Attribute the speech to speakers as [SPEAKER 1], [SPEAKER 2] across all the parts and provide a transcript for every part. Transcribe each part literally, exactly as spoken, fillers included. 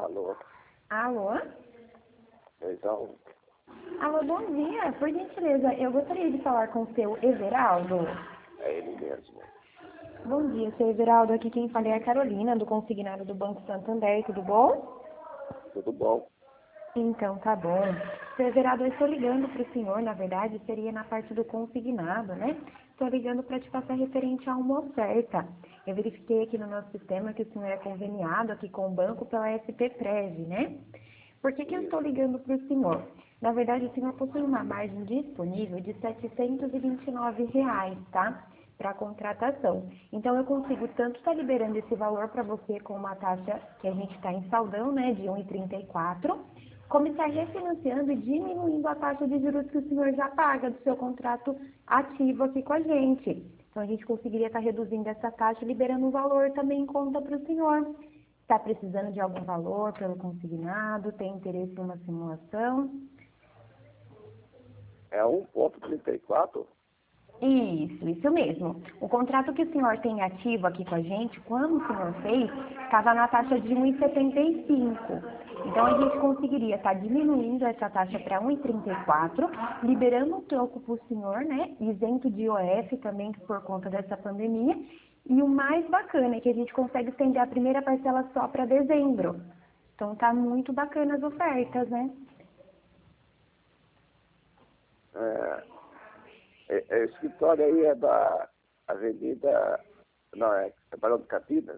[SPEAKER 1] Alô?
[SPEAKER 2] Alô?
[SPEAKER 1] Então,
[SPEAKER 2] Alô, bom dia. Por gentileza, eu gostaria de falar com o seu Everaldo.
[SPEAKER 1] é ele mesmo.
[SPEAKER 2] Bom dia, seu Everaldo. Aqui quem fala é a Carolina, do consignado do Banco Santander. Tudo bom?
[SPEAKER 1] Tudo bom?
[SPEAKER 2] Então, tá bom. Seu Everaldo, eu estou ligando para o senhor, na verdade, seria na parte do consignado, né? Estou ligando para te passar referente a uma oferta. Eu verifiquei aqui no nosso sistema que o senhor é conveniado aqui com o banco pela S P Prev, né? Por que que eu estou ligando para o senhor? Na verdade, o senhor possui uma margem disponível de setecentos e vinte e nove reais, tá? Para a contratação. Então, eu consigo tanto estar liberando esse valor para você com uma taxa que a gente está em saldão, né, de um vírgula trinta e quatro, como estar refinanciando e diminuindo a taxa de juros que o senhor já paga do seu contrato ativo aqui com a gente. Então, a gente conseguiria estar reduzindo essa taxa e liberando o valor também em conta para o senhor. Está precisando de algum valor pelo consignado? Tem interesse em uma simulação?
[SPEAKER 1] É um ponto trinta e quatro?
[SPEAKER 2] Isso, isso mesmo. O contrato que o senhor tem ativo aqui com a gente, quando o senhor fez, estava na taxa de um vírgula setenta e cinco. Então, a gente conseguiria estar diminuindo essa taxa para um vírgula trinta e quatro, liberando um troco para o senhor, né? Isento de I O F também por conta dessa pandemia. E o mais bacana é que a gente consegue estender a primeira parcela só para dezembro. Então, tá muito bacana as ofertas, né?
[SPEAKER 1] É, é, é, o escritório aí é da Avenida... Não, é, é Barão de Campinas?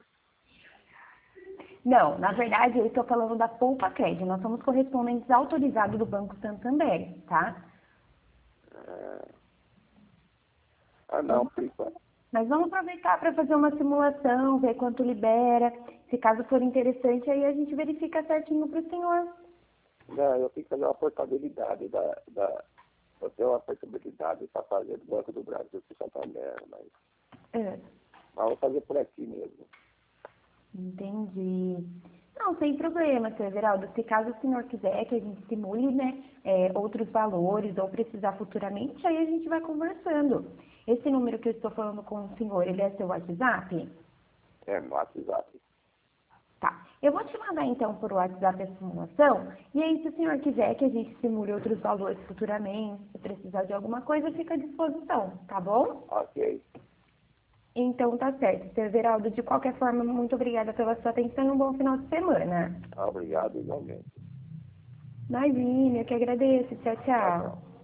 [SPEAKER 2] Não, na verdade, eu estou falando da Poupa Cred. Nós somos correspondentes autorizados do Banco Santander, tá?
[SPEAKER 1] É... Ah, não, por enquanto.
[SPEAKER 2] Mas vamos aproveitar para fazer uma simulação, ver quanto libera. Se caso for interessante, aí a gente verifica certinho para o senhor.
[SPEAKER 1] Não, eu tenho que fazer uma portabilidade da... da eu tenho uma portabilidade para fazer do Banco do Brasil para Santander, mas...
[SPEAKER 2] É,
[SPEAKER 1] Mas vou fazer por aqui mesmo.
[SPEAKER 2] entendi. Não, sem problema, seu Everaldo. Se caso o senhor quiser que a gente simule, né, é, outros valores ou precisar futuramente, aí a gente vai conversando. Esse número que eu estou falando com o senhor, ele é seu WhatsApp?
[SPEAKER 1] É, no WhatsApp.
[SPEAKER 2] Tá. Eu vou te mandar então por WhatsApp a simulação, e aí se o senhor quiser que a gente simule outros valores futuramente, se precisar de alguma coisa, fica à disposição, tá bom?
[SPEAKER 1] Ok.
[SPEAKER 2] Então tá certo. Seu Everaldo, de qualquer forma, muito obrigada pela sua atenção e um bom final de semana.
[SPEAKER 1] Obrigado igualmente.
[SPEAKER 2] Imagina, eu que agradeço. Tchau,
[SPEAKER 1] Tchau,
[SPEAKER 2] tchau.
[SPEAKER 1] tchau.